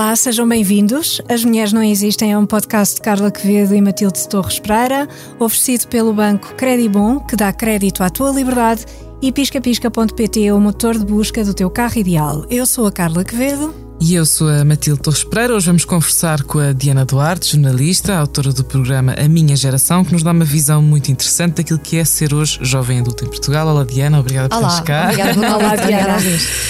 Olá, sejam bem-vindos. As Mulheres Não Existem é um podcast de Carla Quevedo e Matilde Torres Pereira, oferecido pelo banco Credibom, que dá crédito à tua liberdade, e piscapisca.pt, o motor de busca do teu carro ideal. Eu sou a Carla Quevedo. E eu sou a Matilde Torres Pereira. Hoje vamos conversar com a Diana Duarte, jornalista, autora do programa A Minha Geração, que nos dá uma visão muito interessante daquilo que é ser hoje jovem adulto em Portugal. Olá, Diana, obrigada por estares cá. Olá, Diana.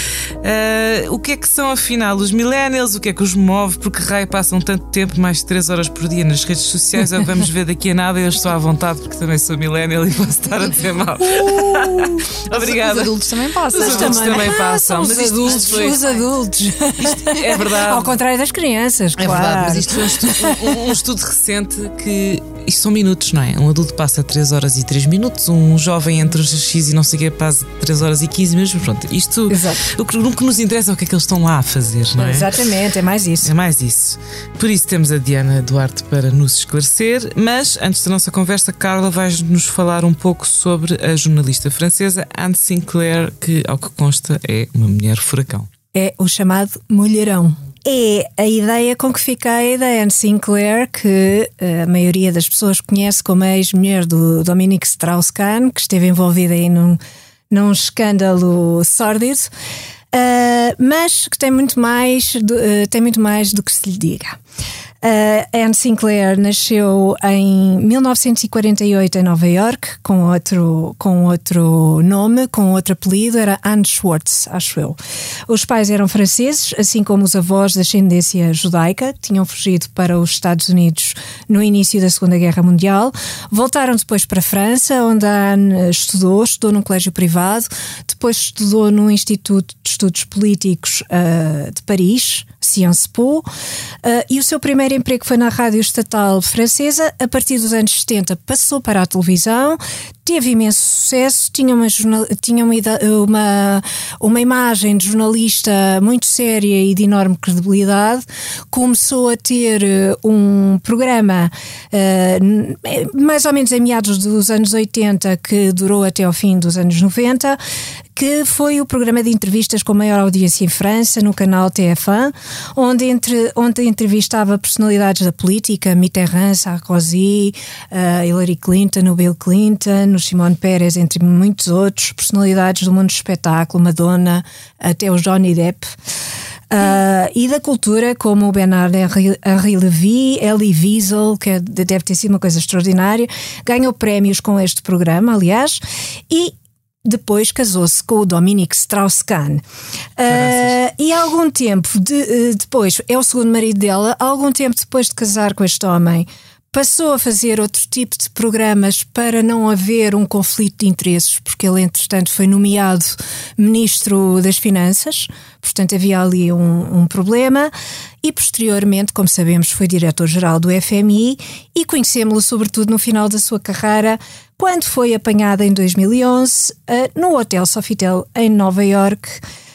O que é que são, afinal, os millennials? O que é que os move? Porque raio passam tanto tempo, mais de 3 horas por dia nas redes sociais? Vamos ver daqui a nada. Eu estou à vontade porque também sou millennial e posso estar a dizer mal. Obrigada. Os adultos também passam. Os adultos também passam. Mas os adultos. É verdade. Ao contrário das crianças, claro. É verdade, mas isto foi um estudo recente que isto são minutos, não é? Um adulto passa 3 horas e 3 minutos, um jovem entre os X e não sei o que passa 3 horas e 15 minutos. Pronto, isto o que nos interessa é o que é que eles estão lá a fazer, não é? Exatamente, é mais isso. É mais isso. Por isso temos a Diana Duarte para nos esclarecer, mas antes da nossa conversa, Carla vai-nos falar um pouco sobre a jornalista francesa Anne Sinclair, que, ao que consta, é uma mulher furacão. É o chamado mulherão. É a ideia com que fiquei da Anne Sinclair, que a maioria das pessoas conhece como a ex-mulher do Dominique Strauss-Kahn, que esteve envolvida aí num escândalo sórdido, mas que tem muito mais do que se lhe diga. Anne Sinclair nasceu em 1948 em Nova York, com outro nome, com outro apelido, era Anne Schwartz, acho eu. Os pais eram franceses, assim como os avós de ascendência judaica, que tinham fugido para os Estados Unidos no início da Segunda Guerra Mundial. Voltaram depois para a França, onde a Anne estudou num colégio privado, depois estudou no Instituto de Estudos Políticos de Paris, Sciences Po, e o seu primeiro emprego foi na rádio estatal francesa. A partir dos anos 70 passou para a televisão, teve imenso sucesso, tinha uma imagem de jornalista muito séria e de enorme credibilidade. Começou a ter um programa mais ou menos em meados dos anos 80, que durou até ao fim dos anos 90, que foi o programa de entrevistas com maior audiência em França, no canal TF1, onde entrevistava personalidades da política, Mitterrand, Sarkozy, Hillary Clinton, o Bill Clinton, o Simone Pérez, entre muitos outros, personalidades do mundo do espetáculo, Madonna, até o Johnny Depp. E da cultura, como o Bernard-Henri Lévy, Elie Wiesel, que deve ter sido uma coisa extraordinária, ganhou prémios com este programa, aliás, e depois casou-se com o Dominique Strauss-Kahn. E há algum tempo depois, é o segundo marido dela, há algum tempo depois de casar com este homem, passou a fazer outro tipo de programas para não haver um conflito de interesses, porque ele, entretanto, foi nomeado Ministro das Finanças, portanto havia ali um problema, e posteriormente, como sabemos, foi Diretor-Geral do FMI, e conhecemos-lo sobretudo no final da sua carreira, quando foi apanhada em 2011 no Hotel Sofitel em Nova Iorque,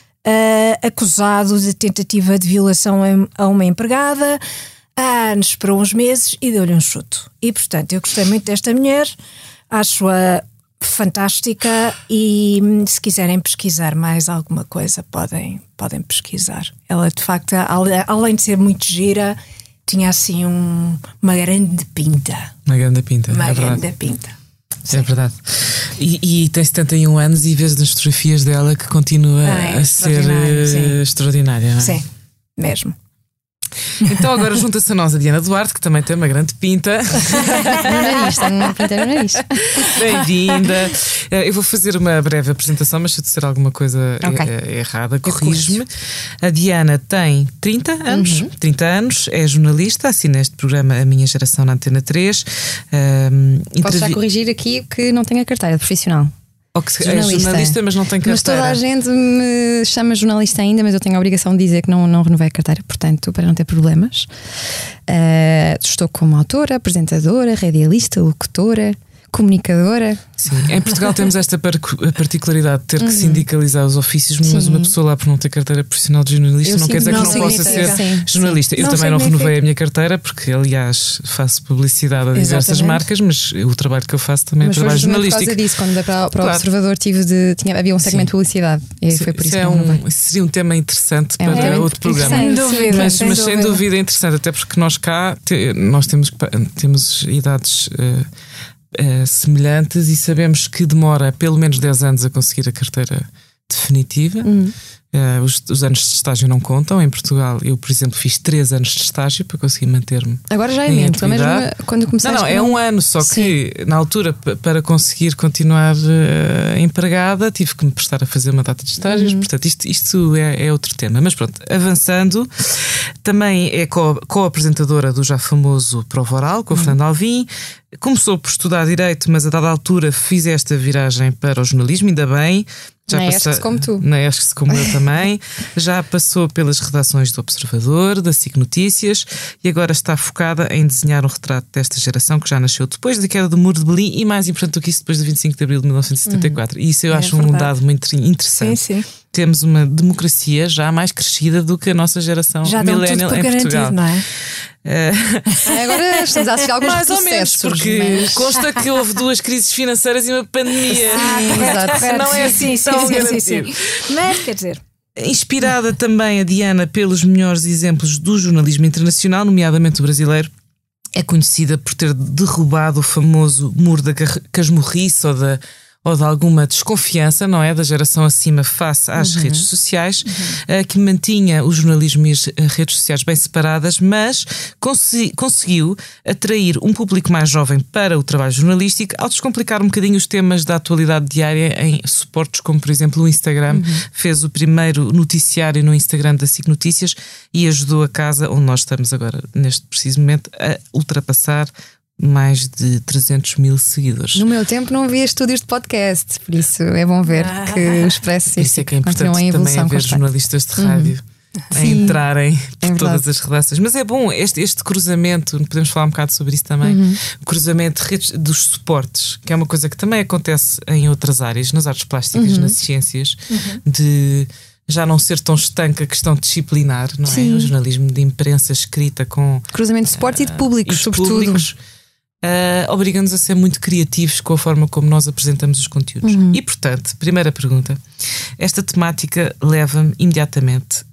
acusado de tentativa de violação a uma empregada. Há anos esperou uns meses e deu-lhe um chuto. E, portanto, eu gostei muito desta mulher, acho-a fantástica, e se quiserem pesquisar mais alguma coisa, podem pesquisar. Ela, de facto, além de ser muito gira, tinha assim uma grande pinta. Uma grande pinta, uma é grande verdade. pinta. Sim. É verdade. E tem 71 anos e vês nas fotografias dela que continua a ser extraordinária, não é? Sim, mesmo. Então agora junta-se a nós a Diana Duarte, que também tem uma grande pinta. No nariz, tem uma pinta no nariz. Bem-vinda. Eu vou fazer uma breve apresentação, mas se eu disser alguma coisa errada, corrige-me. A Diana tem 30 anos, 30 anos, é jornalista, assina este programa A Minha Geração na Antena 3. Posso já corrigir aqui que não tenho a carteira de profissional. Ou que é jornalista, mas não tem carteira. Mas toda a gente me chama jornalista ainda, mas eu tenho a obrigação de dizer que não renovei a carteira, portanto, para não ter problemas. Estou como autora, apresentadora, radialista, locutora, comunicadora. Sim, em Portugal temos esta particularidade de ter que sindicalizar os ofícios, mas uma pessoa lá por não ter carteira profissional de jornalista não quer dizer que não possa ser jornalista. Eu também não renovei a minha carteira, porque aliás faço publicidade a diversas marcas, mas o trabalho que eu faço também é trabalho jornalístico. Por causa disso, quando para o Observador havia um segmento de publicidade e foi por isso que seria um tema interessante para outro programa. Sem dúvida, mas sem dúvida é interessante, até porque nós cá nós temos idades semelhantes e sabemos que demora pelo menos 10 anos a conseguir a carteira definitiva. Os anos de estágio não contam. Em Portugal, eu, por exemplo, fiz 3 anos de estágio para conseguir manter-me. Agora já é menos, mesmo quando começaste. Não, é um ano, só que na altura, para conseguir continuar empregada, tive que me prestar a fazer uma data de estágios. Portanto, isto é outro tema. Mas pronto, avançando, também é co-apresentadora do já famoso Prova Oral, com o Fernando Alvim. Começou por estudar Direito, mas a dada altura fiz esta viragem para o jornalismo, ainda bem. Na ESC como tu. Na ESC como eu também. Já passou pelas redações do Observador, da SIC Notícias e agora está focada em desenhar um retrato desta geração que já nasceu depois da queda do Muro de Berlim e, mais importante do que isso, depois do 25 de Abril de 1974. E isso eu acho um dado muito interessante. Sim. Temos uma democracia já mais crescida do que a nossa geração millennial em Portugal. Não é? Agora estamos a assistir alguns mais ou menos, porque consta que houve 2 crises financeiras e uma pandemia. Exato. Não é assim tão garantido. Mas quer dizer, inspirada também a Diana pelos melhores exemplos do jornalismo internacional, nomeadamente o brasileiro, é conhecida por ter derrubado o famoso muro da casmurrice ou de alguma desconfiança, não é? Da geração acima face às redes sociais, que mantinha o jornalismo e as redes sociais bem separadas, mas conseguiu atrair um público mais jovem para o trabalho jornalístico ao descomplicar um bocadinho os temas da atualidade diária em suportes como, por exemplo, o Instagram. Fez o primeiro noticiário no Instagram da SIC Notícias e ajudou a casa onde nós estamos agora, neste preciso momento, a ultrapassar mais de 300 mil seguidores. No meu tempo não havia estúdios de podcast, por isso é bom ver que o Expresso isso é que é importante também haver jornalistas de rádio a entrarem por todas as redações. Mas é bom este cruzamento, podemos falar um bocado sobre isso também, o cruzamento dos suportes, que é uma coisa que também acontece em outras áreas, nas artes plásticas, nas ciências, de já não ser tão estanca a questão disciplinar, não é? O jornalismo de imprensa escrita com cruzamento de suportes e de públicos, sobretudo. Obriga-nos a ser muito criativos com a forma como nós apresentamos os conteúdos. E, portanto, primeira pergunta, esta temática leva-me imediatamente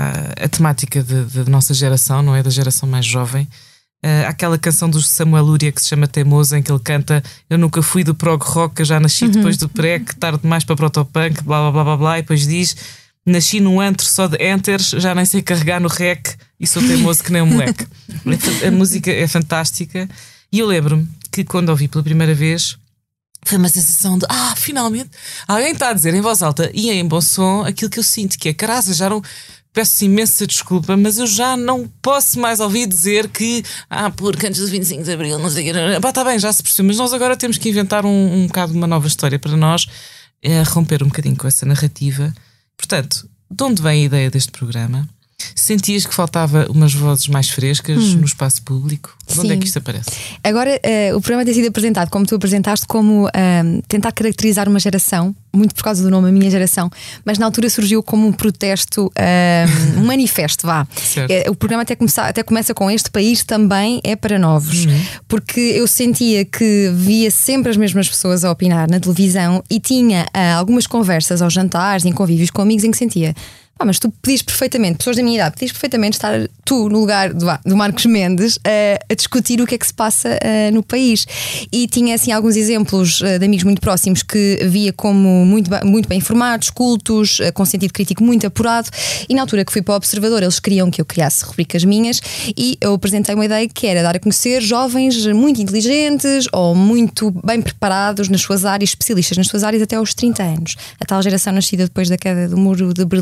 à temática da nossa geração, não é? Da geração mais jovem. Aquela canção do Samuel Lúria que se chama Teimoso, em que ele canta: eu nunca fui do prog rock, eu já nasci depois do pré-que, tarde demais para protopunk, blá blá blá blá blá, e depois diz: nasci num antro só de enters, já nem sei carregar no rec e sou teimoso que nem um moleque. A música é fantástica. E eu lembro-me que quando ouvi pela primeira vez foi uma sensação de finalmente alguém está a dizer em voz alta e em bom som aquilo que eu sinto, que é: caraca, já não... Peço imensa desculpa, mas eu já não posso mais ouvir dizer que porque antes do 25 de Abril não sei o que... Está bem, já se percebeu, mas nós agora temos que inventar um bocado uma nova história para nós, romper um bocadinho com essa narrativa. Portanto, de onde vem a ideia deste programa? Sentias que faltava umas vozes mais frescas no espaço público? De onde é que isto aparece? Agora, o programa tem sido apresentado, como tu apresentaste, como tentar caracterizar uma geração, muito por causa do nome A Minha Geração, mas na altura surgiu como um protesto, um manifesto, vá. O programa até começa com: este país também é para novos. Porque eu sentia que via sempre as mesmas pessoas a opinar na televisão e tinha algumas conversas aos jantares, em convívios com amigos, em que sentia: mas tu podias perfeitamente, pessoas da minha idade, podias perfeitamente estar tu no lugar do Marcos Mendes a discutir o que é que se passa no país. E tinha assim alguns exemplos de amigos muito próximos que via como muito bem informados, cultos, com sentido crítico muito apurado. E na altura que fui para o Observador, eles queriam que eu criasse rubricas minhas e eu apresentei uma ideia que era dar a conhecer jovens muito inteligentes ou muito bem preparados nas suas áreas, especialistas nas suas áreas até aos 30 anos. A tal geração nascida depois da queda do Muro de Berlim.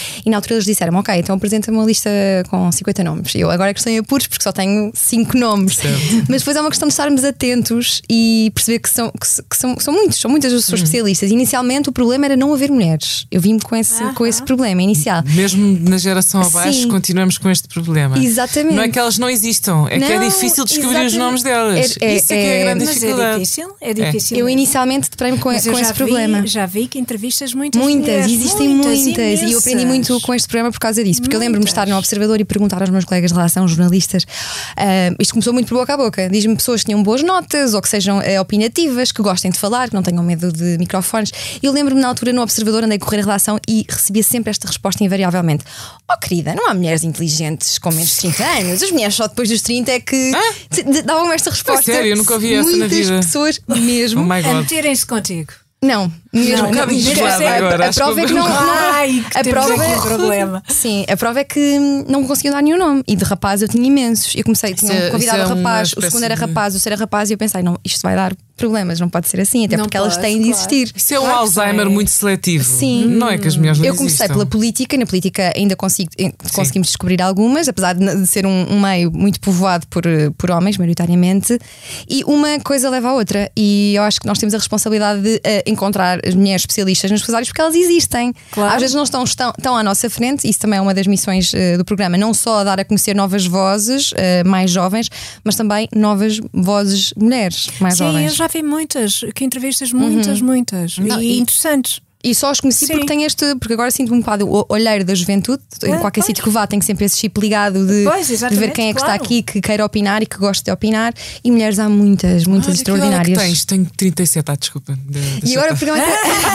E na altura eles disseram: ok, então apresenta-me uma lista com 50 nomes. Eu agora é que estou em apuros porque só tenho 5 nomes. Mas depois é uma questão de estarmos atentos e perceber que são muitas as pessoas especialistas. Inicialmente o problema era não haver mulheres. Eu vim com esse problema inicial. Mesmo na geração abaixo, Sim. continuamos com este problema. Exatamente. Não é que elas não existam, é que é difícil descobrir os nomes delas. Isso é que é a grande dificuldade. É difícil. Eu inicialmente deparei-me com esse problema. Já vi que entrevistas muitas existem muitas. E eu aprendi imensas. muito com este programa por causa disso. Porque eu lembro-me de estar no Observador e perguntar aos meus colegas de relação, jornalistas. Isto começou muito por boca a boca. Diz-me pessoas que tinham boas notas ou que sejam opinativas, que gostem de falar, que não tenham medo de microfones. Eu lembro-me na altura no Observador, andei a correr a relação e recebia sempre esta resposta invariavelmente: oh querida, não há mulheres inteligentes com menos de 30 anos. As mulheres só depois dos 30 é que davam esta resposta. Sério, eu nunca ouvi essa na vida. Muitas pessoas mesmo. Oh my God. A meterem-se contigo. Não, mesmo. Um bocado enjoada agora, A prova é que não. Ai, que A temos prova aqui um problema. Sim, a prova é que não conseguiam dar nenhum nome. E de rapaz eu tinha imensos. Eu comecei, tinha convidado isso é o rapaz, uma o segundo era espécie de- rapaz, o terceiro era rapaz, e eu pensei: não, isto vai dar problemas, não pode ser assim, até Não porque elas pode, têm de claro. existir. Isso é um Claro que Alzheimer sim. muito seletivo. Sim. Não é que as mulheres não Eu comecei existam. pela política, e na política ainda conseguimos descobrir algumas, apesar de ser um meio muito povoado por homens, maioritariamente, e uma coisa leva à outra. E eu acho que nós temos a responsabilidade de encontrar as mulheres especialistas nas suas áreas, porque elas existem. Claro. Às vezes não estão à nossa frente, isso também é uma das missões do programa, não só dar a conhecer novas vozes mais jovens, mas também novas vozes mulheres mais Sim, eu jovens. já vi muitas, que entrevistas muitas. Não, E e- interessantes. E só os conheci Sim. porque agora sinto-me um bocado o olheiro da juventude. Em qualquer pois. sítio que vá, tenho sempre esse chip ligado de Pois, ver exatamente, quem é que claro. está aqui, que queira opinar e que goste de opinar. E mulheres há muitas Olha, que idade é que extraordinárias. tens? Tenho 37, desculpa. E agora, o programa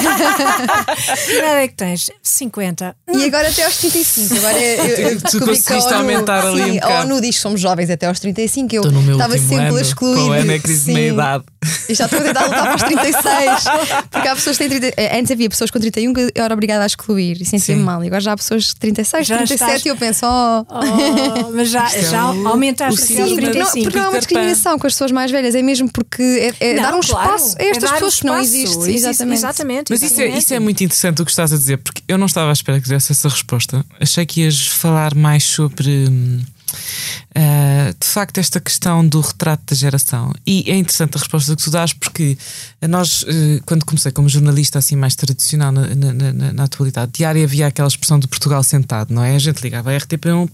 Que idade é que tens? 50. e agora até aos 35. Agora eu Tu descobri que conseguiste aumentar ali um sim, a bocado. ONU diz que somos jovens até aos 35. Eu Estou no meu estava último sempre ano, a excluir. com a Ana crise de meia-idade. E já estou a tentar lutar para os 36. Porque há pessoas que têm 30. Antes havia pessoas com 31 que eu era obrigada a excluir e sentia-me Sim. mal. E agora já há pessoas de 36, Já 37 estás- e eu penso: oh. Mas já o aumentaste sim, até aos não, 35. Porque não é uma Peter Pan. discriminação com as pessoas mais velhas, é mesmo porque é Não, dar um claro, espaço a é estas dar pessoas que não espaço. existem. Exatamente. Mas isso é muito interessante o que estás a dizer, porque eu não estava à espera que desse essa resposta. Achei que ias falar mais sobre de facto esta questão do retrato da geração. E é interessante a resposta que tu dás, porque nós, quando comecei como jornalista assim mais tradicional na atualidade diária, havia aquela expressão do Portugal sentado, não é? A gente ligava a RTP1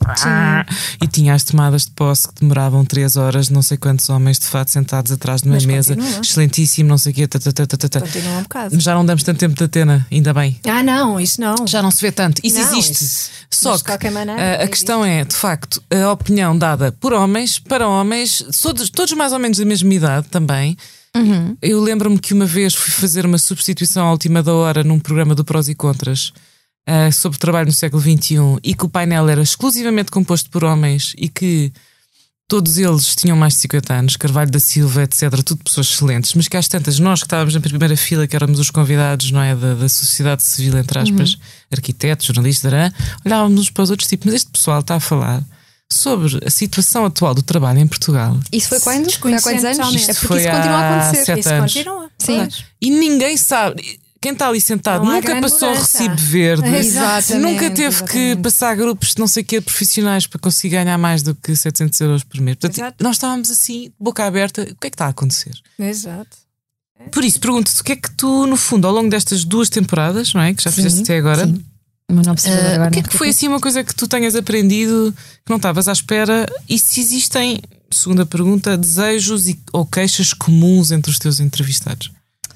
e tinha as tomadas de posse que demoravam 3 horas, não sei quantos homens de fato sentados atrás de uma Mas mesa, continua. excelentíssimo, não sei o quê. Continua um bocado. Já não damos tanto tempo de antena, ainda bem. Ah, não, isso não. Já não se vê tanto. Isso Não, existe. isso- Só mas de que qualquer maneira, a questão é, de facto, a opinião dada por homens, para homens, todos mais ou menos da mesma idade também. Eu lembro-me que uma vez fui fazer uma substituição à última da hora num programa do Prós e Contras sobre trabalho no século XXI e que o painel era exclusivamente composto por homens e que todos eles tinham mais de 50 anos, Carvalho da Silva, etc. Tudo pessoas excelentes, mas que às tantas, nós que estávamos na primeira fila, que éramos os convidados, não é, da sociedade civil, entre aspas, arquitetos, jornalistas, olhávamos uns para os outros, tipo, mas este pessoal está a falar sobre a situação atual do trabalho em Portugal. Isso foi quando? Foi há quantos anos? totalmente. É porque Foi isso continua a há acontecer. 7 Isso anos. continua. Sim. Pois. E ninguém sabe. Quem está ali sentado Não há nunca grande passou mudança. recibo verde, Exatamente, nunca teve que exatamente. passar grupos de não sei o que profissionais para conseguir ganhar mais do que 700 euros por mês. Portanto, Exato. nós estávamos assim, boca aberta, o que é que está a acontecer? Exato. Por isso, pergunto-te, o que é que tu, no fundo, ao longo destas 2 temporadas, não é? Que já fizeste até agora, sim. Mas não precisa agora, o que é não. que foi assim uma coisa que tu tenhas aprendido que não estavas à espera? E se existem, segunda pergunta, desejos ou queixas comuns entre os teus entrevistados?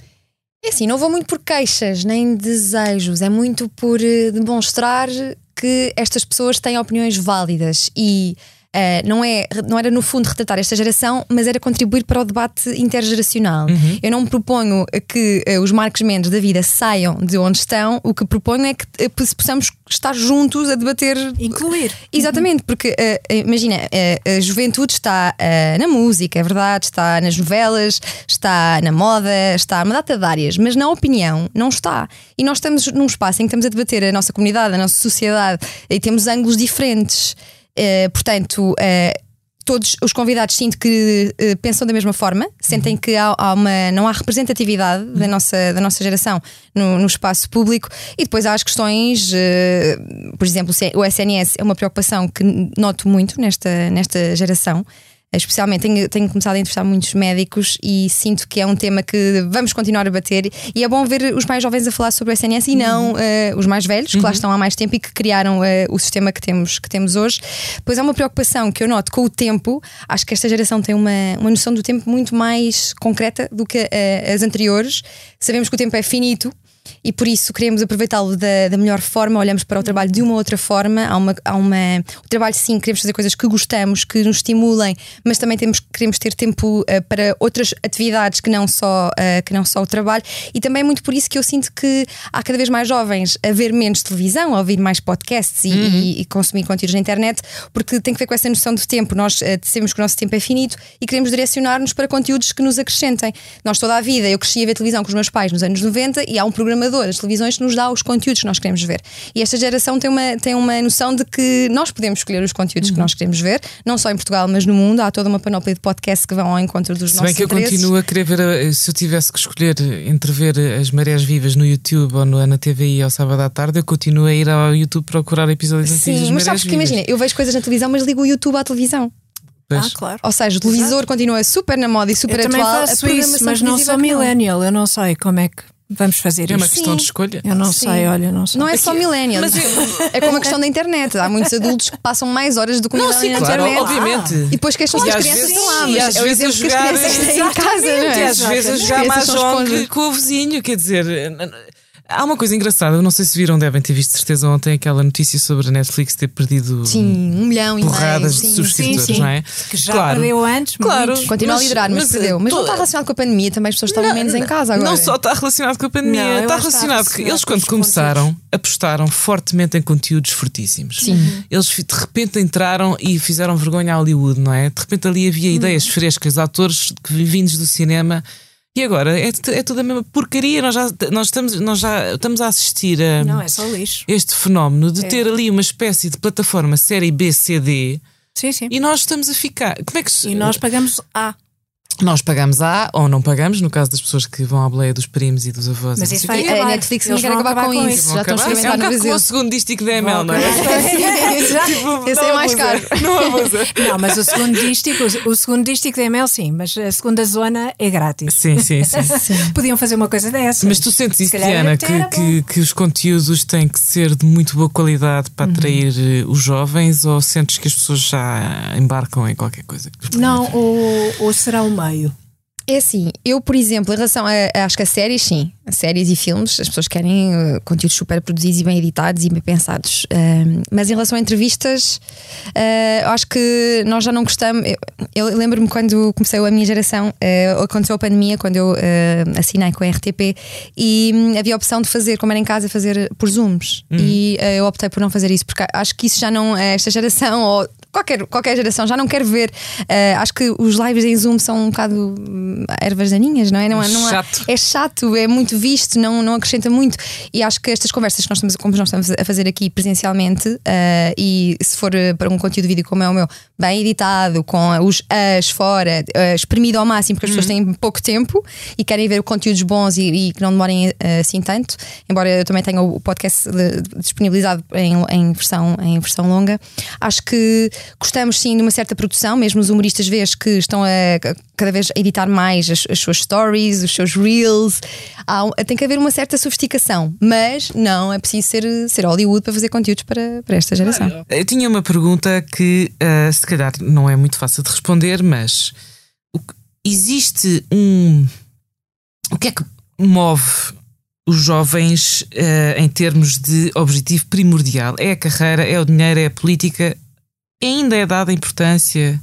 É assim, não vou muito por queixas nem desejos, é muito por demonstrar que estas pessoas têm opiniões válidas e não era no fundo retratar esta geração, mas era contribuir para o debate intergeracional. Eu não me proponho que os Marcos Mendes da vida saiam de onde estão, o que proponho é que possamos estar juntos a debater. Incluir. Exatamente, porque imagina, a juventude está na música, é verdade, está nas novelas, está na moda, está numa data de áreas, mas na opinião não está. E nós estamos num espaço em que estamos a debater a nossa comunidade, a nossa sociedade, e temos ângulos diferentes. Portanto, todos os convidados sinto que pensam da mesma forma, sentem que não há representatividade da nossa geração no espaço público. E depois há as questões, por exemplo, o SNS é uma preocupação que noto muito nesta geração. Especialmente tenho começado a entrevistar muitos médicos e sinto que é um tema que vamos continuar a bater, e é bom ver os mais jovens a falar sobre o SNS e não os mais velhos, que lá estão há mais tempo e que criaram o sistema que temos hoje. Pois há uma preocupação que eu noto com o tempo. Acho que esta geração tem uma noção do tempo muito mais concreta do que as anteriores. Sabemos que o tempo é finito e por isso queremos aproveitá-lo da melhor forma, olhamos para o trabalho de uma outra forma. O trabalho, sim, queremos fazer coisas que gostamos, que nos estimulem, mas também queremos ter tempo para outras atividades que não só o trabalho. E também é muito por isso que eu sinto que há cada vez mais jovens a ver menos televisão, a ouvir mais podcasts e consumir conteúdos na internet, porque tem que ver com essa noção de tempo. Nós dizemos que o nosso tempo é finito e queremos direcionar-nos para conteúdos que nos acrescentem. Nós toda a vida, eu cresci a ver televisão com os meus pais nos anos 90 e há um programador das televisões que nos dá os conteúdos que nós queremos ver. E esta geração tem uma noção de que nós podemos escolher os conteúdos que nós queremos ver, não só em Portugal, mas no mundo. Há toda uma panóplia de podcasts que vão ao encontro dos nossos interesses. Se bem que eu continuo a querer ver, se eu tivesse que escolher entre ver as Marés Vivas no YouTube ou na TVI ao sábado à tarde, eu continuo a ir ao YouTube procurar episódios antigos das Marés Vivas. Sim, mas sabes que imagina, eu vejo coisas na televisão, mas ligo o YouTube à televisão. Claro. Ou seja, o televisor continua super na moda e super atual. Eu também faço isso, mas não sou millennial. Eu não sei como é que vamos fazer isso. É uma questão de escolha. Eu não sei, olha, não sei. Não é só millennials. É como a questão da internet. Há muitos adultos que passam mais horas do que na internet. Obviamente. E depois queixam-se que as crianças estão lá. E às vezes a jogar em casa, e às vezes a jogar mahjong com o vizinho. Quer dizer, há uma coisa engraçada, eu não sei se viram, devem ter visto de certeza ontem aquela notícia sobre a Netflix ter perdido 1 milhão e porradas de subscritores, não é? Que já perdeu antes, continua a liderar, mas perdeu. Mas não está relacionado com a pandemia, também as pessoas estavam menos em casa agora. Não só está relacionado com a pandemia, está relacionado que eles, quando começaram, apostaram fortemente em conteúdos fortíssimos. Eles de repente entraram e fizeram vergonha a Hollywood, não é? De repente ali havia ideias frescas, atores vindos do cinema. E agora é tudo a mesma porcaria. Nós estamos a assistir a não, é só lixo. Este fenómeno de ter ali uma espécie de plataforma série B, C, D. Sim. E nós estamos a ficar. Como é que E nós pagamos A. Nós pagamos A ou não pagamos, no caso das pessoas que vão à boleia dos primos e dos avós. Mas isso vai a Netflix não quer acabar com isso. Já estão a experimentar no Brasil. É o segundo dístico da ML, não é? Esse é mais caro. Não abusa. Não, mas o segundo dístico da ML sim, mas a segunda zona é grátis. Sim. Podiam fazer uma coisa dessa. Mas tu sentes isso, Diana, que os conteúdos têm que ser de muito boa qualidade para atrair os jovens, ou sentes que as pessoas já embarcam em qualquer coisa? Não, ou será uma meio? É assim, eu, por exemplo, em relação acho que a séries, sim, séries e filmes, as pessoas querem conteúdos super produzidos e bem editados e bem pensados. Mas em relação a entrevistas, acho que nós já não gostamos. Eu lembro-me quando comecei a minha geração, aconteceu a pandemia, quando eu assinei com a RTP, e havia a opção de fazer, como era em casa, fazer por Zooms. E eu optei por não fazer isso, porque acho que isso já não, esta geração, ou qualquer geração, já não quer ver. Acho que os lives em Zoom são um bocado ervas daninhas, não é? É chato, é muito visto, não acrescenta muito. E acho que estas conversas que nós estamos a fazer aqui presencialmente, e se for para um conteúdo de vídeo como é o meu, bem editado, com os as fora, espremido ao máximo, porque as pessoas têm pouco tempo e querem ver conteúdos bons e que não demorem assim tanto. Embora eu também tenha o podcast disponibilizado em versão longa. Acho que gostamos sim de uma certa produção, mesmo os humoristas vês que estão cada vez a editar mais as suas stories, os seus reels. Tem que haver uma certa sofisticação, mas não é preciso ser Hollywood para fazer conteúdos para esta geração. Eu tinha uma pergunta que se calhar não é muito fácil de responder, mas existe o que é que move os jovens em termos de objetivo primordial? É a carreira, é o dinheiro, é a política? Ainda é dada importância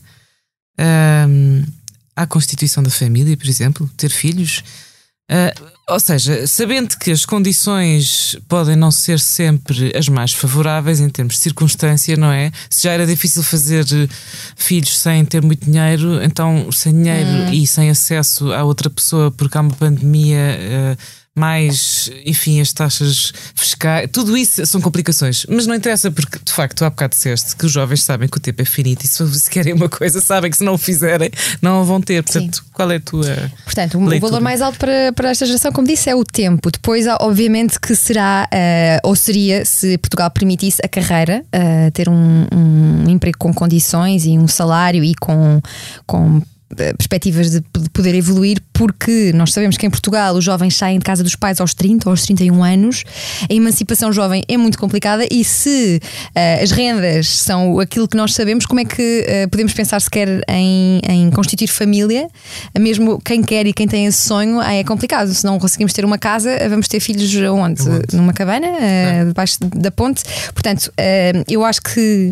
à constituição da família, por exemplo, ter filhos? Ou seja, sabendo que as condições podem não ser sempre as mais favoráveis em termos de circunstância, não é? Se já era difícil fazer filhos sem ter muito dinheiro, então sem dinheiro e sem acesso à outra pessoa porque há uma pandemia mais, enfim, as taxas fiscais, tudo isso são complicações. Mas não interessa, porque de facto tu há bocado disseste que os jovens sabem que o tempo é finito e se querem uma coisa, sabem que se não o fizerem, não a vão ter. Portanto, qual é a tua. Portanto, o valor mais alto para esta geração, como disse, é o tempo. Depois, obviamente, que será, ou seria, se Portugal permitisse a carreira, ter um emprego com condições e um salário e com perspectivas de poder evoluir, porque nós sabemos que em Portugal os jovens saem de casa dos pais aos 30 ou aos 31 anos. A emancipação jovem é muito complicada e se as rendas são aquilo que nós sabemos, como é que podemos pensar sequer em constituir família? Mesmo quem quer e quem tem esse sonho, é complicado. Se não conseguimos ter uma casa, vamos ter filhos onde? Numa cabana, debaixo da ponte. Portanto, eu acho que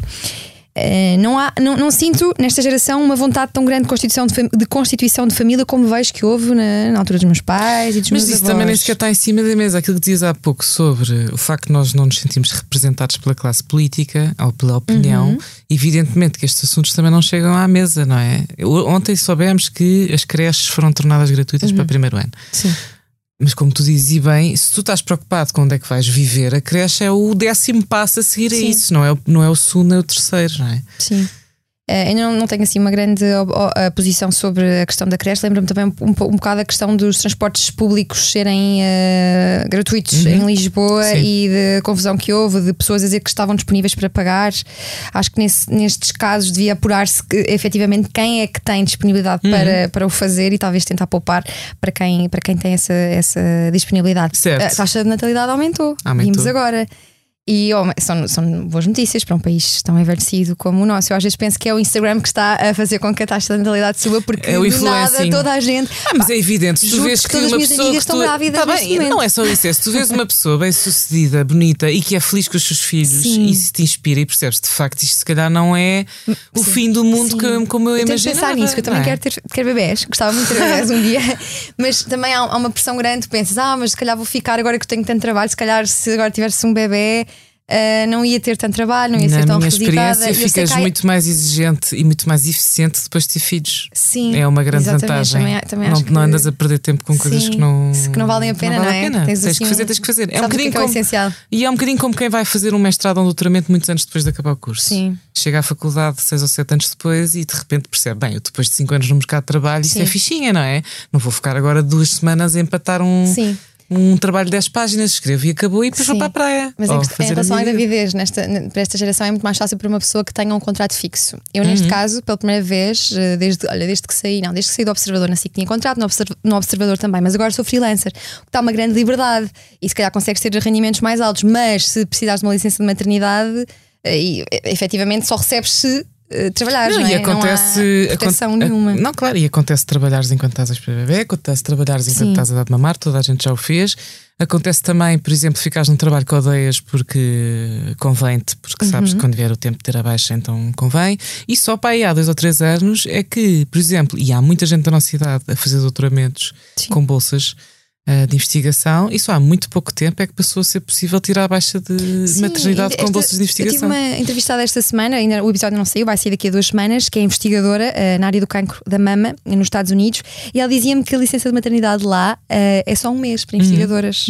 não sinto nesta geração uma vontade tão grande de constituição de família como vejo que houve na altura dos meus pais e dos meus avós. Mas isso também nem sequer está em cima da mesa. Aquilo que dizias há pouco sobre o facto de nós não nos sentimos representados pela classe política ou pela opinião, evidentemente que estes assuntos também não chegam à mesa, não é? Ontem soubemos que as creches foram tornadas gratuitas para o primeiro ano. Sim. Mas como tu dizes, e bem, se tu estás preocupado com onde é que vais viver, a creche é o 10º passo a seguir a isso, não é o segundo, é o terceiro, não é? Sim. Eu não tenho assim uma grande posição sobre a questão da creche. Lembro-me também um bocado a questão dos transportes públicos serem gratuitos em Lisboa. Sim. E da confusão que houve de pessoas a dizer que estavam disponíveis para pagar. Acho que nestes casos devia apurar-se que efetivamente quem é que tem disponibilidade para o fazer e talvez tentar poupar para quem tem essa disponibilidade. Certo. A taxa de natalidade aumentou. Vimos agora. E são boas notícias para um país tão envelhecido como o nosso. Eu às vezes penso que é o Instagram que está a fazer com que a taxa de natalidade suba, porque é o do nada toda a gente. Mas é evidente, se tu vês que todas uma as minhas pessoa amigas estão grávidas neste momento. Não é só isso, se tu vês uma pessoa bem sucedida, bonita e que é feliz com os seus filhos, e se te inspira e percebes de facto isto se calhar não é o fim do mundo como eu imaginava. Tenho de pensar nisso, que eu também quero bebés, gostava muito de ter bebés um dia, mas também há uma pressão grande. Tu pensas, mas se calhar vou ficar agora que tenho tanto trabalho, se calhar se agora tivesse um bebé. Não ia ter tanto trabalho, não ia ser tão requisitada. Na minha experiência ficas muito mais exigente e muito mais eficiente depois de ter filhos. Sim, é uma grande vantagem. Também não andas a perder tempo com coisas que não valem a pena, não é? Tens que fazer. É um bocadinho como essencial. E é um bocadinho como quem vai fazer um mestrado ou um doutoramento muitos anos depois de acabar o curso. Sim. Chega à faculdade 6 ou 7 anos depois e de repente percebe, eu depois de 5 anos no mercado de trabalho, isto é fichinha, não é? Não vou ficar agora 2 semanas a empatar um trabalho de 10 páginas, escrevo e acabou e depois vou para a praia. Mas em relação à gravidez, para esta geração é muito mais fácil para uma pessoa que tenha um contrato fixo. Eu neste caso, pela primeira vez, desde que saí do Observador, nasci que tinha contrato, no Observador também, mas agora sou freelancer, o que dá uma grande liberdade e se calhar consegues ter rendimentos mais altos, mas se precisares de uma licença de maternidade, efetivamente só recebes se trabalhares, não é? E acontece, não há proteção nenhuma. Não, claro, e acontece trabalhares enquanto estás a esperar bebê, acontece trabalhares enquanto estás a dar de mamar, toda a gente já o fez. Acontece também, por exemplo, ficares num trabalho que odeias porque convém-te, porque sabes que quando vier o tempo de ter a baixa, então convém. E só para aí há 2 ou 3 anos é que, por exemplo, e há muita gente da nossa idade a fazer doutoramentos com bolsas de investigação, e só há muito pouco tempo é que passou a ser possível tirar a baixa de maternidade com bolsas de investigação. Eu tive uma entrevistada esta semana, ainda o episódio não saiu, vai sair daqui a 2 semanas, que é investigadora na área do cancro da mama nos Estados Unidos, e ela dizia-me que a licença de maternidade lá é só 1 mês para investigadoras,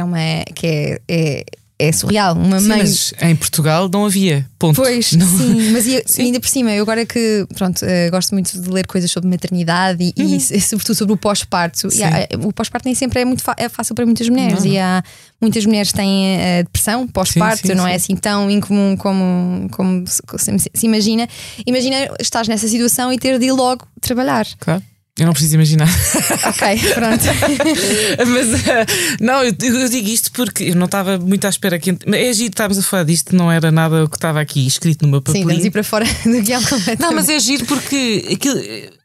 é surreal. Uma mãe. Mas em Portugal não havia. Ponto. Pois, não. Sim, mas ainda por cima, eu agora que gosto muito de ler coisas sobre maternidade e sobretudo sobre o pós-parto. O pós-parto nem sempre é fácil para muitas mulheres. E há muitas mulheres que têm depressão pós-parto, não é assim tão incomum como se imagina. Imagina estás nessa situação e ter de ir logo trabalhar. Claro. Eu não preciso imaginar. Ok, pronto. Mas não, eu digo isto porque eu não estava muito à espera que. É giro, estávamos a falar disto, não era nada o que estava aqui escrito no meu papelinho. Sim, vamos ir para fora do guião completamente. Não, mas é giro porque aquilo.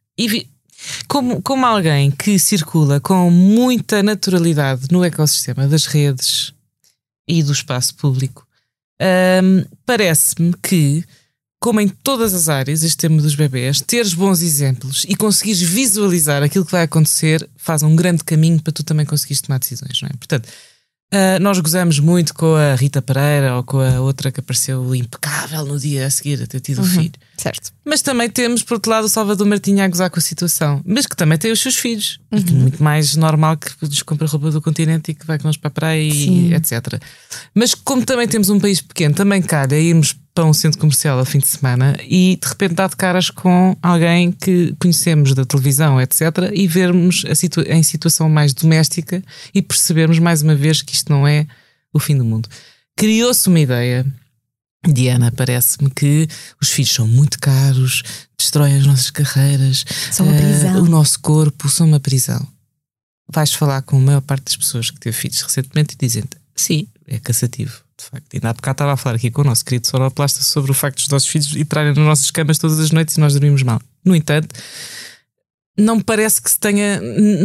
Como alguém que circula com muita naturalidade no ecossistema das redes e do espaço público, parece-me que, como em todas as áreas, este tema dos bebés, teres bons exemplos e conseguires visualizar aquilo que vai acontecer faz um grande caminho para tu também conseguires tomar decisões, não é? Portanto, Nós gozamos muito com a Rita Pereira ou com a outra que apareceu impecável no dia a seguir a ter tido o filho. Certo. Mas também temos, por outro lado, o Salvador Martinha a gozar com a situação, mas que também tem os seus filhos. E que é muito mais normal que nos compra roupa do continente e que vai com nós para a praia e etc. Mas como também temos um país pequeno, também calha irmos para um centro comercial ao fim de semana e de repente dar de caras com alguém que conhecemos da televisão, etc. E vermos em situação mais doméstica e percebermos mais uma vez que isto não é o fim do mundo. Criou-se uma ideia, Diana, parece-me que os filhos são muito caros, destroem as nossas carreiras, são uma prisão. O nosso corpo são uma prisão. Vais falar com a maior parte das pessoas que teve filhos recentemente e dizem: sim, é cansativo, de facto. Ainda há bocado estava a falar aqui com o nosso querido sonoplasta sobre o facto dos nossos filhos entrarem nas nossas camas todas as noites e nós dormimos mal. No entanto, não me parece que se tenha.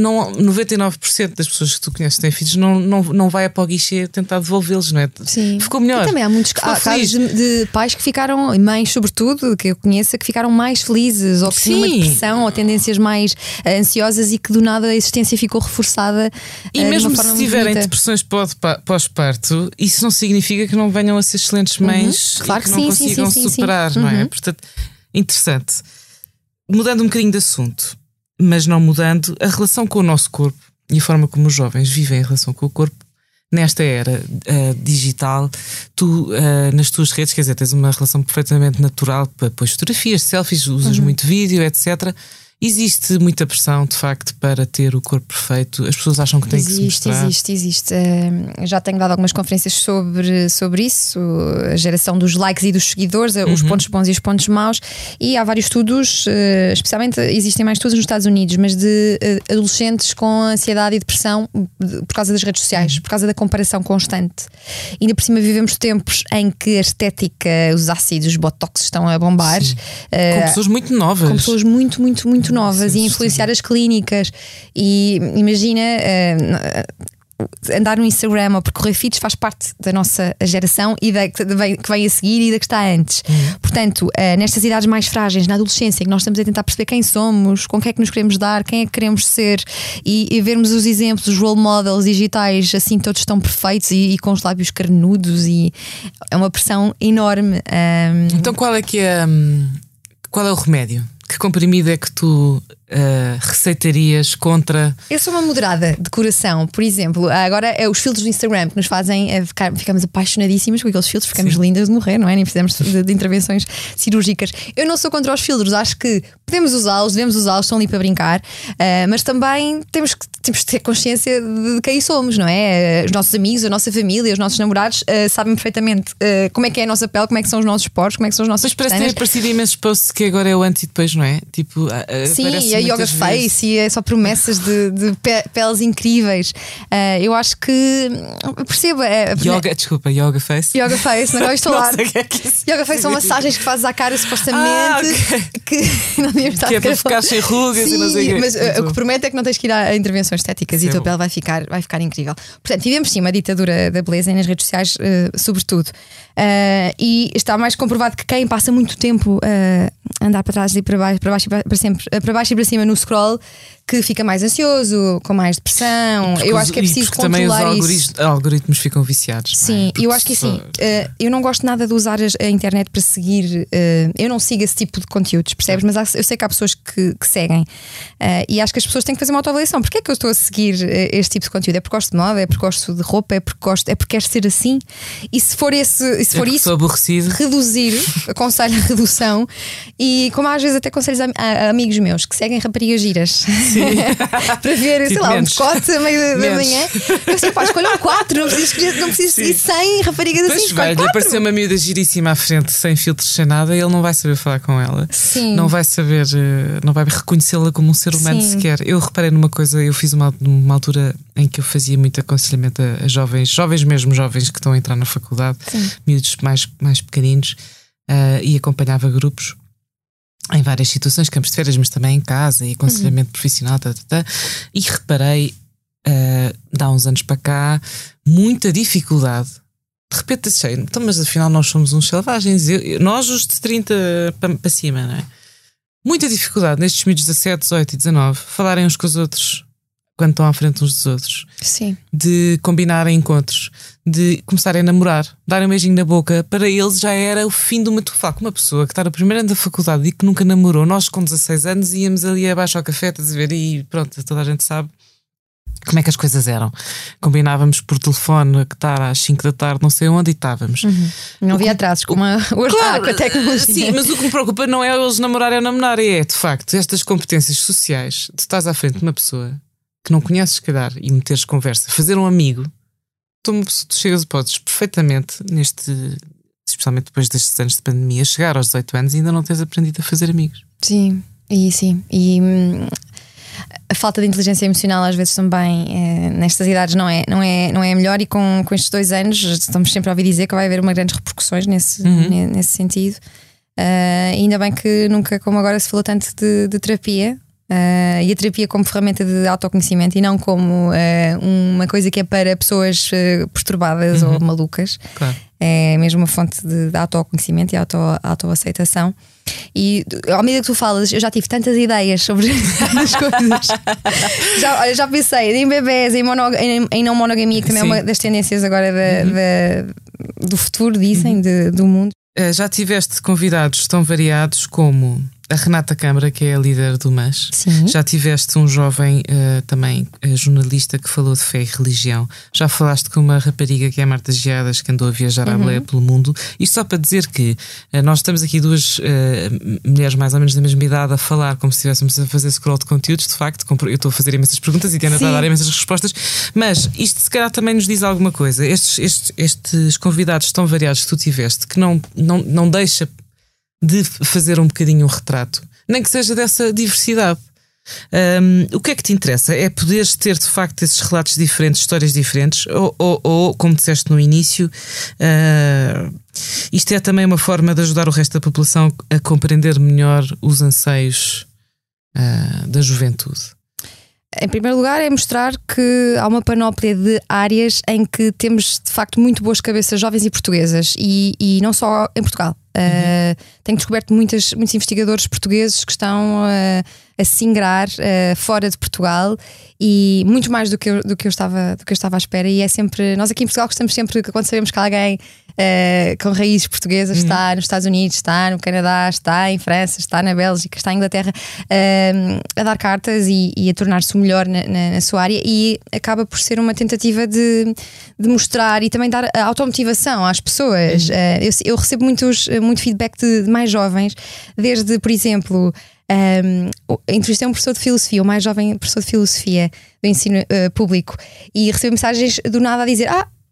99% das pessoas que tu conheces que têm filhos não vai para o guichê tentar devolvê-los, não é? Sim. Ficou melhor. E também há muitos casos de pais que ficaram, mães sobretudo, que eu conheço, que ficaram mais felizes ou que tinham uma depressão ou tendências mais ansiosas e que do nada a existência ficou reforçada. E mesmo se tiverem depressões pós-parto, isso não significa que não venham a ser excelentes mães claro e que não consigam superar, não é? Portanto, interessante. Mudando um bocadinho de assunto, mas não mudando a relação com o nosso corpo e a forma como os jovens vivem a relação com o corpo nesta era digital. Tu nas tuas redes, quer dizer, tens uma relação perfeitamente natural para pôr fotografias, selfies, usas muito vídeo, etc. Existe muita pressão, de facto, para ter o corpo perfeito? As pessoas acham que têm que se mostrar? Existe. Já tenho dado algumas conferências sobre isso, a geração dos likes e dos seguidores, os pontos bons e os pontos maus. E há vários estudos, especialmente existem mais estudos nos Estados Unidos, mas de adolescentes com ansiedade e depressão por causa das redes sociais, por causa da comparação constante. E ainda por cima vivemos tempos em que a estética, os ácidos, os botox estão a bombar. Com pessoas muito novas. Com pessoas muito novas, e influenciar as clínicas. E imagina andar no Instagram ou percorrer feeds faz parte da nossa geração e da que vem a seguir e da que está antes. Portanto, nestas idades mais frágeis, na adolescência, que nós estamos a tentar perceber quem somos, com quem é que nos queremos dar, quem é que queremos ser, e vermos os exemplos, os role models digitais, assim todos estão perfeitos e com os lábios carnudos, e é uma pressão enorme. Então qual é o remédio? Que comprimido é que tu receitarias contra? Eu sou uma moderada de coração. Por exemplo, agora os filtros do Instagram que nos fazem ficamos apaixonadíssimas com aqueles filtros, ficamos lindas de morrer, não é? Nem precisamos de intervenções cirúrgicas. Eu não sou contra os filtros, acho que podemos usá-los, devemos usá-los, estão ali para brincar, mas também temos que ter consciência de quem somos, não é? Os nossos amigos, a nossa família, os nossos namorados sabem perfeitamente como é que é a nossa pele, como é que são os nossos poros, como é que são os nossos pestanas. Mas parece ter aparecido imensos posts que agora é o antes e depois, não é? Tipo, sim, e a yoga face, e é só promessas de peles incríveis. Eu acho que percebo. Yoga face. Yoga face, não estou lá. Yoga face são massagens que fazes à cara, supostamente. Okay. Que não devíamos estar que é para ficar sem rugas. Sim, e não sei mas o que prometo é que não tens que ir a intervenções estéticas, e a tua pele vai ficar incrível. Portanto, vivemos sim uma ditadura da beleza, e nas redes sociais, sobretudo. E está mais comprovado que quem passa muito tempo a andar para trás e para baixo e para cima no scroll, que fica mais ansioso, com mais depressão. Eu acho que é preciso controlar também isso. Os algoritmos ficam viciados. Sim, eu acho que assim, eu não gosto nada de usar a internet para seguir. Eu não sigo esse tipo de conteúdos, percebes? Mas eu sei que há pessoas que seguem, e acho que as pessoas têm que fazer uma autoavaliação. Porquê é que eu estou a seguir este tipo de conteúdo? É porque gosto de moda, é porque gosto de roupa, é porque quero ser assim. E se for isso, reduzir, aconselho a redução. E como às vezes até aconselho a amigos meus que seguem raparigas giras para ver, sei lá, um decote a meio da manhã. Eu sei, pá, escolham 4, não preciso seguir 100 raparigas assim. Vai lhe aparecer uma miúda giríssima à frente, sem filtros, sem nada, ele não vai saber falar com ela. Sim. Não vai saber, não vai reconhecê-la como um ser humano sequer. Eu reparei numa coisa, eu fiz uma altura em que eu fazia muito aconselhamento a jovens que estão a entrar na faculdade, miúdos mais pequeninos, e acompanhava grupos em várias situações, campos de férias, mas também em casa, e aconselhamento profissional, e reparei, de há uns anos para cá, muita dificuldade. De repente achei, então, mas afinal nós somos uns selvagens, nós os de 30 para cima, não é? Muita dificuldade nestes miúdos de 17, 18 e 19 falarem uns com os outros, quando estão à frente uns dos outros. Sim. De combinarem encontros, de começarem a namorar, darem um beijinho na boca. Para eles já era o fim de uma... Tu falar com uma pessoa que está no primeiro ano da faculdade e que nunca namorou. Nós com 16 anos íamos ali abaixo ao café, a ver, e pronto, toda a gente sabe como é que as coisas eram. Combinávamos por telefone que estar às 5 da tarde, não sei onde, e estávamos. Não havia atrasos como hoje claro, com a tecnologia. Sim, mas o que me preocupa não é eles namorarem ou não namorarem, é de facto estas competências sociais. Tu estás à frente de uma pessoa que não conheces, se calhar, e meteres conversa, fazer um amigo. Tu chegas, podes perfeitamente, especialmente depois destes anos de pandemia, chegar aos 18 anos e ainda não tens aprendido a fazer amigos. Sim. E a falta de inteligência emocional às vezes também nestas idades não é melhor, e com estes 2 anos estamos sempre a ouvir dizer que vai haver uma grandes repercussões nesse sentido. Ainda bem que nunca, como agora, se falou tanto de terapia. E a terapia como ferramenta de autoconhecimento e não como uma coisa que é para pessoas perturbadas ou malucas. Claro. É mesmo uma fonte de autoconhecimento e autoaceitação. E à medida que tu falas, eu já tive tantas ideias sobre as coisas. já pensei em bebés, em não monogamia, que também é uma das tendências agora do futuro, dizem, do mundo. Já tiveste convidados tão variados como a Renata Câmara, que é a líder do MAS. Sim. Já tiveste um jovem também jornalista que falou de fé e religião. Já falaste com uma rapariga que é a Marta Geadas, que andou a viajar à boleia pelo mundo. Isto só para dizer que nós estamos aqui 2 mulheres mais ou menos da mesma idade a falar como se estivéssemos a fazer scroll de conteúdos. De facto, eu estou a fazer imensas perguntas e Diana está a dar imensas respostas. Mas isto se calhar também nos diz alguma coisa. Estes convidados tão variados que tu tiveste, que não deixa de fazer um bocadinho um retrato, nem que seja dessa diversidade. O que é que te interessa? É poderes ter de facto esses relatos diferentes, histórias diferentes, ou como disseste no início, isto é também uma forma de ajudar o resto da população a compreender melhor os anseios da juventude? Em primeiro lugar, é mostrar que há uma panóplia de áreas em que temos de facto muito boas cabeças jovens e portuguesas, e não só em Portugal. Tenho descoberto muitos investigadores portugueses que estão a se ingrar fora de Portugal, e muito mais do que eu estava à espera. E é sempre, nós aqui em Portugal gostamos sempre, quando sabemos que alguém com raízes portuguesas está nos Estados Unidos, está no Canadá, está em França, está na Bélgica, está em Inglaterra, a dar cartas e a tornar-se o melhor na sua área, e acaba por ser uma tentativa de mostrar e também dar a automotivação às pessoas. Eu recebo muito feedback de mais jovens, desde, por exemplo, entrevistei um professor de filosofia, o mais jovem professor de filosofia do ensino público, e recebo mensagens do nada a dizer: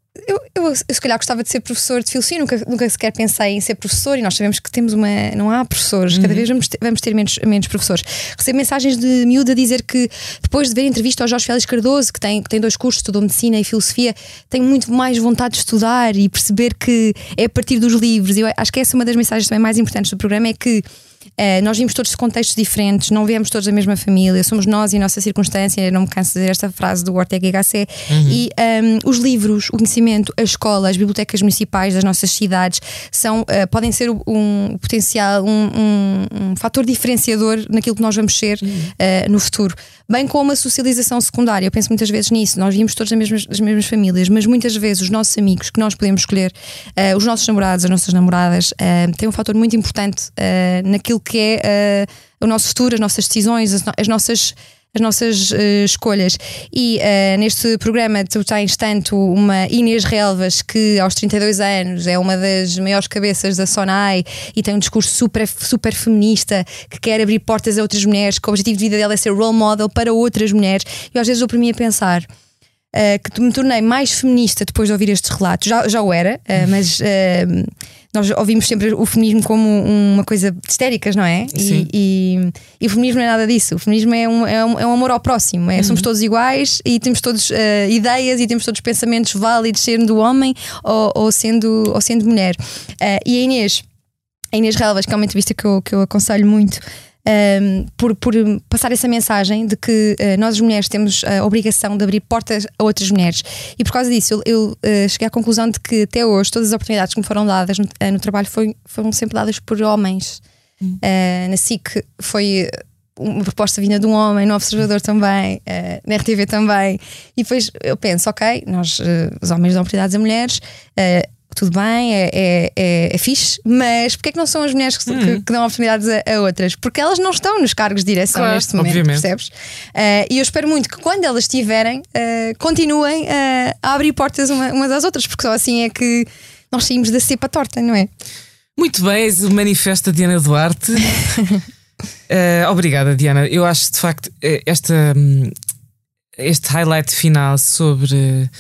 eu se calhar gostava de ser professor de filosofia, nunca sequer pensei em ser professor, e nós sabemos que não há professores, cada vez vamos ter menos professores. Recebo mensagens de miúdo a dizer que depois de ver a entrevista ao Jorge Félix Cardoso, que tem 2 cursos, estudou medicina e filosofia, tem muito mais vontade de estudar e perceber que é a partir dos livros. E eu acho que essa é uma das mensagens também mais importantes do programa, é que nós vimos todos de contextos diferentes, não viemos todos da mesma família, somos nós e a nossa circunstância. Eu não me canso de dizer esta frase do Ortega y Gasset. E os livros, o conhecimento, a escola, as bibliotecas municipais das nossas cidades podem ser um potencial, um fator diferenciador naquilo que nós vamos ser no futuro. Bem como a socialização secundária. Eu penso muitas vezes nisso. Nós viemos todos das mesmas famílias, mas muitas vezes os nossos amigos que nós podemos escolher, os nossos namorados, as nossas namoradas, têm um fator muito importante naquilo que é o nosso futuro, as nossas decisões, as nossas escolhas. E neste programa tu tens tanto uma Inês Relvas, que aos 32 anos é uma das maiores cabeças da SONAI e tem um discurso super feminista, que quer abrir portas a outras mulheres, que o objetivo de vida dela é ser role model para outras mulheres. E às vezes eu, para mim, a pensar que me tornei mais feminista depois de ouvir estes relatos. Já o era, mas nós ouvimos sempre o feminismo como uma coisa de histéricas, não é? E o feminismo não é nada disso. O feminismo é um amor ao próximo. Somos todos iguais e temos todos ideias e temos todos pensamentos válidos, sendo homem ou sendo mulher. E a Inês Relvas, que é uma entrevista que eu aconselho muito, por passar essa mensagem de que nós as mulheres temos a obrigação de abrir portas a outras mulheres. E por causa disso eu cheguei à conclusão de que até hoje todas as oportunidades que me foram dadas no trabalho foram sempre dadas por homens. Na SIC foi uma proposta vinda de um homem, no Observador também, na RTV também. E depois eu penso, ok, nós, os homens dão prioridades a mulheres, tudo bem, é fixe, mas porquê é que não são as mulheres que dão oportunidades a outras? Porque elas não estão nos cargos de direção neste momento, obviamente. Percebes? E eu espero muito que quando elas estiverem, continuem a abrir portas umas às outras, porque só assim é que nós saímos da cepa torta, não é? Muito bem, és o manifesto da Diana Duarte. Obrigada, Diana. Eu acho de facto este highlight final sobre.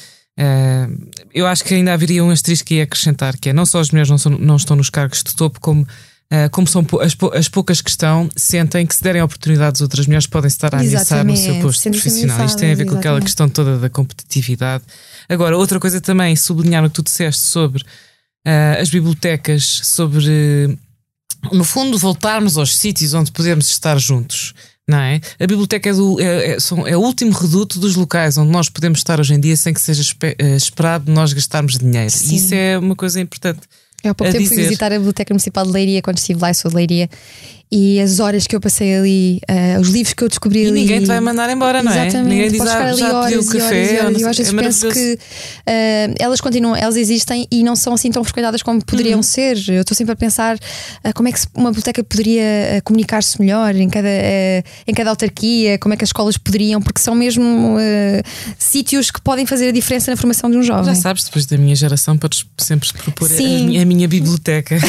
Eu acho que ainda haveria um asterisco que ia acrescentar, que é não só as mulheres não estão nos cargos de topo, como são as poucas que estão, sentem que se derem oportunidades, outras mulheres podem estar a ameaçar no seu posto profissional. Isto tem a ver com aquela questão toda da competitividade. Agora, outra coisa também, sublinhar o que tu disseste sobre as bibliotecas, sobre, no fundo, voltarmos aos sítios onde podemos estar juntos. Não é? A biblioteca é o último reduto dos locais onde nós podemos estar hoje em dia sem que seja esperado nós gastarmos dinheiro. Sim. E isso é uma coisa importante. Eu há pouco tempo fui visitar a Biblioteca Municipal de Leiria, quando estive lá, eu sou de Leiria, e as horas que eu passei ali, os livros que eu descobri ali. E ninguém te vai mandar embora, não é? Exatamente. Ninguém diz, já pediu o café. Eu às vezes penso que elas continuam, elas existem e não são assim tão frequentadas como poderiam ser. Eu estou sempre a pensar como é que uma biblioteca poderia comunicar-se melhor em cada autarquia, como é que as escolas poderiam, porque são mesmo sítios que podem fazer a diferença na formação de um jovem. Já sabes, depois da minha geração, podes sempre propor a minha biblioteca.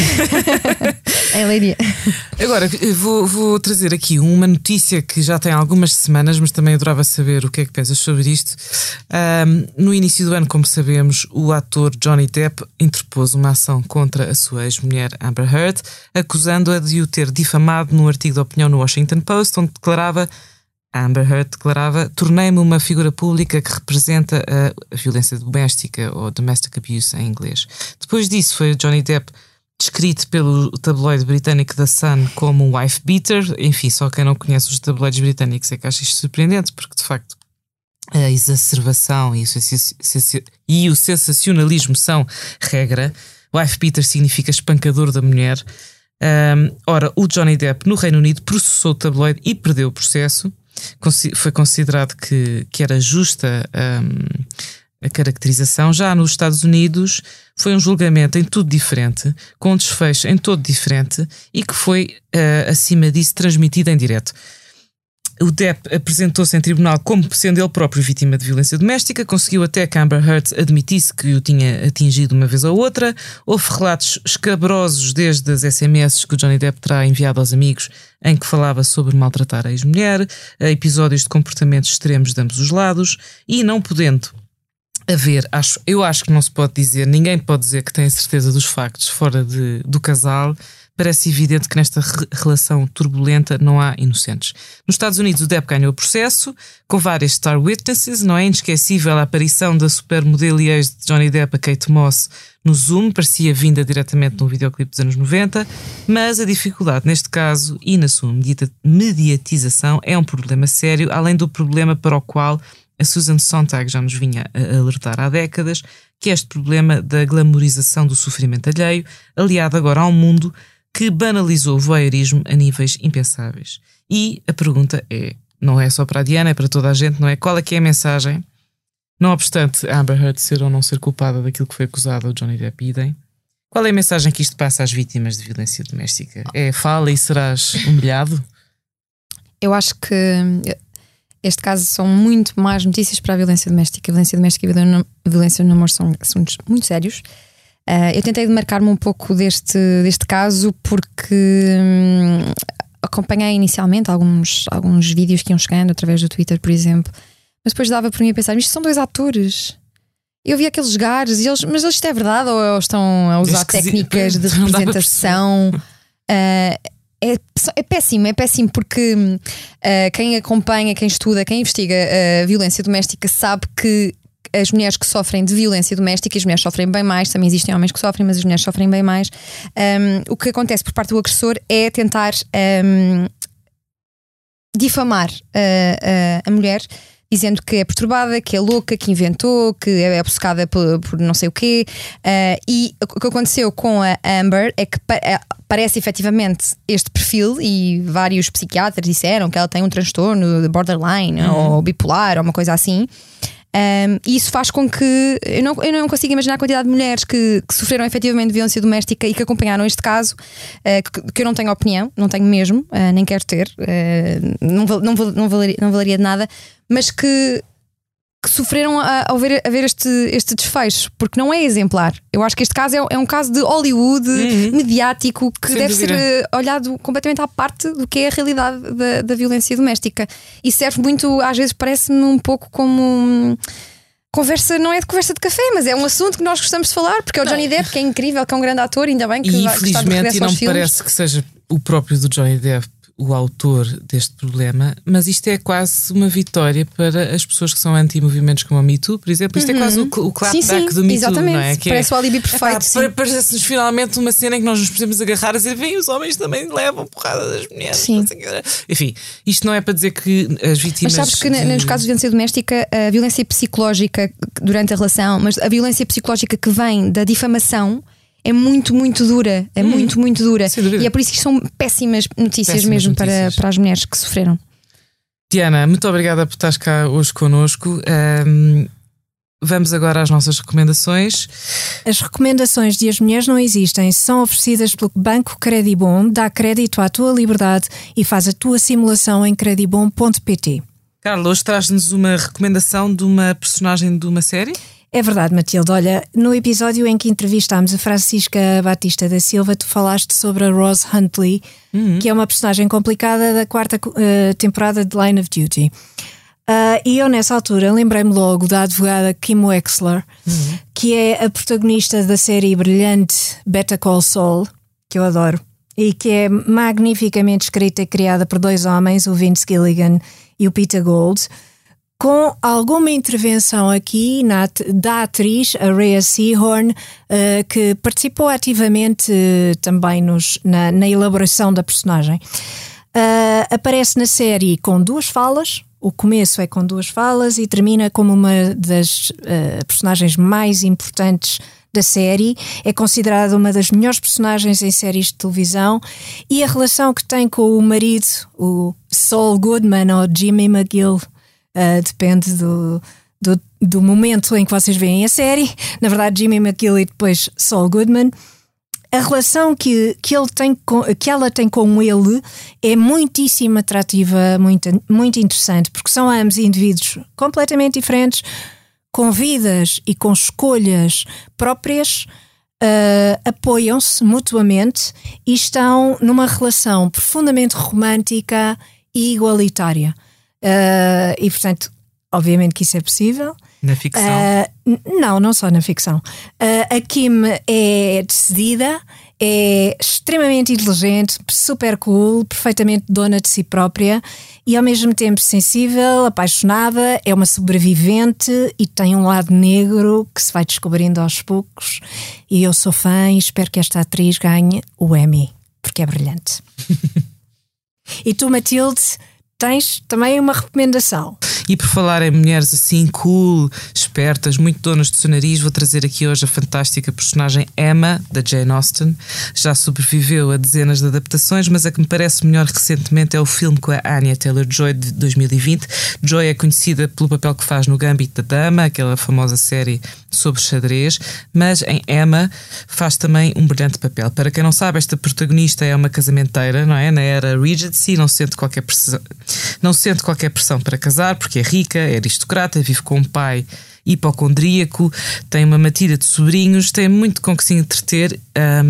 Em Leiria. Agora, vou trazer aqui uma notícia que já tem algumas semanas, mas também adorava saber o que é que pensas sobre isto. No início do ano, como sabemos, o ator Johnny Depp interpôs uma ação contra a sua ex-mulher Amber Heard, acusando-a de o ter difamado num artigo de opinião no Washington Post, onde Amber Heard declarava: tornei-me uma figura pública que representa a violência doméstica, ou domestic abuse em inglês. Depois disso, foi Johnny Depp descrito pelo tabloide britânico The Sun como um wife beater. Enfim, só quem não conhece os tabloides britânicos é que acha isto surpreendente, porque de facto a exacerbação e o sensacionalismo são regra. Wife beater significa espancador da mulher. Ora, o Johnny Depp no Reino Unido processou o tabloide e perdeu o processo. Foi considerado que era justa a caracterização. Já nos Estados Unidos foi um julgamento em tudo diferente, com um desfecho em todo diferente, e que foi, acima disso, transmitido em direto. O Depp apresentou-se em tribunal como sendo ele próprio vítima de violência doméstica, conseguiu até que Amber Heard admitisse que o tinha atingido uma vez ou outra. Houve relatos escabrosos desde as SMS que o Johnny Depp terá enviado aos amigos, em que falava sobre maltratar a ex-mulher, episódios de comportamentos extremos de ambos os lados, e não podendo eu acho que não se pode dizer, ninguém pode dizer que tem a certeza dos factos fora do casal. Parece evidente que nesta relação turbulenta não há inocentes. Nos Estados Unidos, o Depp ganhou o processo, com várias star witnesses. Não é inesquecível a aparição da supermodelo e ex de Johnny Depp, a Kate Moss, no Zoom, parecia vinda diretamente num videoclipe dos anos 90, mas a dificuldade neste caso e na sua mediatização é um problema sério, além do problema para o qual a Susan Sontag já nos vinha a alertar há décadas, que é este problema da glamorização do sofrimento alheio, aliado agora ao mundo que banalizou o voyeurismo a níveis impensáveis. E a pergunta não é só para a Diana, é para toda a gente, não é? Qual é que é a mensagem? Não obstante a Amber Heard ser ou não ser culpada daquilo que foi acusado ao Johnny Depp idem, qual é a mensagem que isto passa às vítimas de violência doméstica? Fala e serás humilhado? Eu acho que este caso são muito mais notícias para a violência doméstica. A violência doméstica e a violência no namoro são assuntos muito sérios. Eu tentei demarcar-me um pouco deste caso porque acompanhei inicialmente alguns vídeos que iam chegando através do Twitter, por exemplo, mas depois dava por mim a pensar: isto são dois atores. Eu vi aqueles gares, mas isto é verdade ou estão a usar técnicas de representação? É péssimo porque quem acompanha, quem estuda, quem investiga a violência doméstica sabe que as mulheres que sofrem de violência doméstica, as mulheres sofrem bem mais, também existem homens que sofrem, mas as mulheres sofrem bem mais. O que acontece por parte do agressor é tentar difamar a mulher, dizendo que é perturbada, que é louca, que inventou, que é obcecada por não sei o quê. E o que aconteceu com a Amber é que parece efetivamente este perfil, e vários psiquiatras disseram que ela tem um transtorno de borderline ou bipolar ou uma coisa assim. E isso faz com que eu não consigo imaginar a quantidade de mulheres que sofreram efetivamente de violência doméstica e que acompanharam este caso, que eu não tenho opinião, não tenho mesmo, nem quero ter, não valeria de nada, mas que sofreram ao ver este desfecho, porque não é exemplar. Eu acho que este caso é um caso de Hollywood mediático que deve ser olhado completamente à parte do que é a realidade da violência doméstica, e serve muito, às vezes parece-me um pouco como conversa, não é de conversa de café, mas é um assunto que nós gostamos de falar, porque é o Johnny Depp, que é incrível, que é um grande ator, ainda bem que e está de regresso aos filmes. E não parece que seja o próprio do Johnny Depp o autor deste problema, mas isto é quase uma vitória para as pessoas que são anti-movimentos como a Me Too, por exemplo. Isto é quase o clapback do Me Too, não é? Que parece o alibi perfeito. Parece-nos finalmente uma cena em que nós nos podemos agarrar a dizer: vem, os homens também levam porrada das mulheres. Sim. Enfim, isto não é para dizer que as vítimas. Mas sabes que nos casos de violência doméstica, a violência psicológica durante a relação, mas a violência psicológica que vem da difamação é muito, muito dura. É muito, muito dura. E é por isso que são péssimas notícias mesmo para as mulheres que sofreram. Diana, muito obrigada por estares cá hoje connosco. Vamos agora às nossas recomendações. As recomendações de As Mulheres Não Existem são oferecidas pelo Banco Credibom. Dá crédito à tua liberdade e faz a tua simulação em credibom.pt. Carla, hoje traz-nos uma recomendação de uma personagem de uma série? É verdade, Matilde. Olha, no episódio em que entrevistámos a Francisca Batista da Silva, tu falaste sobre a Rose Huntley, que é uma personagem complicada da 4ª temporada de Line of Duty. E eu, nessa altura, lembrei-me logo da advogada Kim Wexler, que é a protagonista da série brilhante Better Call Saul, que eu adoro, e que é magnificamente escrita e criada por 2 homens, o Vince Gilligan e o Peter Gould, com alguma intervenção aqui da atriz, a Rhea Seehorn, que participou ativamente também na elaboração da personagem. Aparece na série com 2 falas. O começo é com 2 falas e termina como uma das personagens mais importantes da série. É considerada uma das melhores personagens em séries de televisão, e a relação que tem com o marido, o Saul Goodman ou Jimmy McGill, depende do momento em que vocês veem a série. Na verdade, Jimmy McGill e depois Saul Goodman. A relação que ela tem com ele é muitíssimo atrativa, muito, muito interessante, porque são ambos indivíduos completamente diferentes, com vidas e com escolhas próprias, apoiam-se mutuamente e estão numa relação profundamente romântica e igualitária. E portanto, obviamente que isso é possível. Na ficção? Não só na ficção. A Kim é decidida, é extremamente inteligente, super cool, perfeitamente dona de si própria e ao mesmo tempo sensível, apaixonada, é uma sobrevivente e tem um lado negro que se vai descobrindo aos poucos. E eu sou fã e espero que esta atriz ganhe o Emmy, porque é brilhante. E tu, Matilde, tens também uma recomendação. E por falar em mulheres assim cool, espertas, muito donas do seu nariz, vou trazer aqui hoje a fantástica personagem Emma, da Jane Austen. Já sobreviveu a dezenas de adaptações, mas a que me parece melhor recentemente é o filme com a Anya Taylor-Joy de 2020. Joy é conhecida pelo papel que faz no Gambito da Dama, aquela famosa série sobre xadrez, mas em Emma faz também um brilhante papel. Para quem não sabe, esta protagonista é uma casamenteira, não é? Na era Regency, não sente qualquer pressão para casar, porque é rica, é aristocrata, vive com um pai hipocondríaco, tem uma matilha de sobrinhos, tem muito com que se entreter.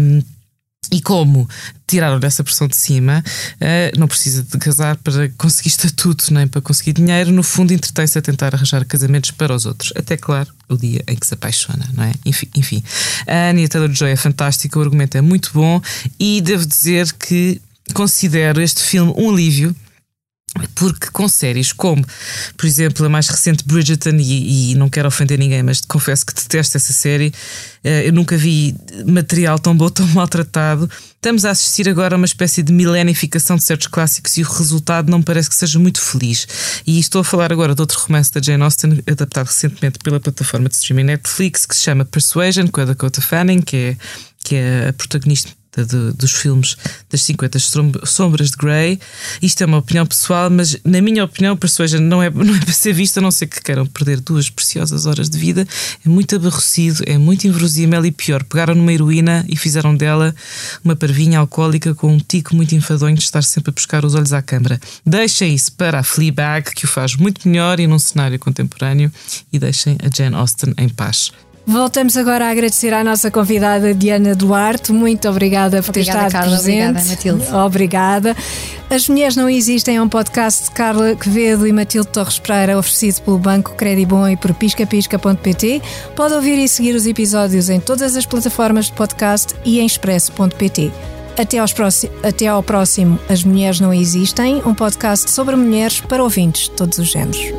E como tiraram dessa pressão de cima, não precisa de casar para conseguir estatuto, nem para conseguir dinheiro. No fundo, entretém-se a tentar arranjar casamentos para os outros. Até, claro, o dia em que se apaixona, não é? Enfim. A Anya Taylor-Joy é fantástica, o argumento é muito bom e devo dizer que considero este filme um alívio, porque com séries como, por exemplo, a mais recente Bridgerton, e não quero ofender ninguém, mas confesso que detesto essa série, eu nunca vi material tão bom, tão maltratado. Estamos a assistir agora a uma espécie de milenificação de certos clássicos e o resultado não me parece que seja muito feliz. E estou a falar agora de outro romance da Jane Austen, adaptado recentemente pela plataforma de streaming Netflix, que se chama Persuasion, com a Dakota Fanning, que é a protagonista dos filmes das 50 Sombras de Grey. Isto é uma opinião pessoal, mas na minha opinião Persuasion não é para ser vista, a não ser que queiram perder 2 preciosas horas de vida. É muito aborrecido, é muito inverosímil e pior, pegaram numa heroína e fizeram dela uma parvinha alcoólica com um tico muito enfadonho de estar sempre a buscar os olhos à câmara. Deixem isso para a Fleabag, que o faz muito melhor e num cenário contemporâneo, e deixem a Jane Austen em paz. Voltamos agora a agradecer à nossa convidada Diana Duarte. Muito obrigada por ter estado Carla, presente. obrigada, Matilde. Obrigada. As Mulheres Não Existem é um podcast de Carla Quevedo e Matilde Torres Pereira, oferecido pelo Banco Credibom e por piscapisca.pt. Pode ouvir e seguir os episódios em todas as plataformas de podcast e em expresso.pt. Até ao próximo As Mulheres Não Existem, um podcast sobre mulheres para ouvintes de todos os géneros.